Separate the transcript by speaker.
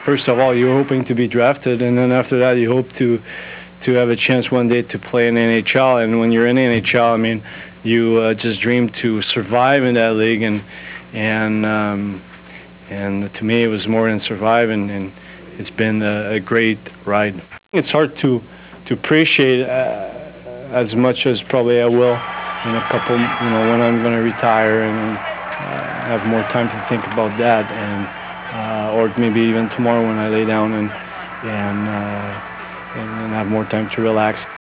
Speaker 1: First of all, you're hoping to be drafted, and then after that, you hope to have a chance one day to play in NHL. And when you're in NHL, I mean, you just dream to survive in that league, and to me, it was more than survive, and it's been a great ride. It's hard to appreciate as much as probably I will in a couple, when I'm going to retire and have more time to think about that, and or maybe even tomorrow when I lay down and have more time to relax.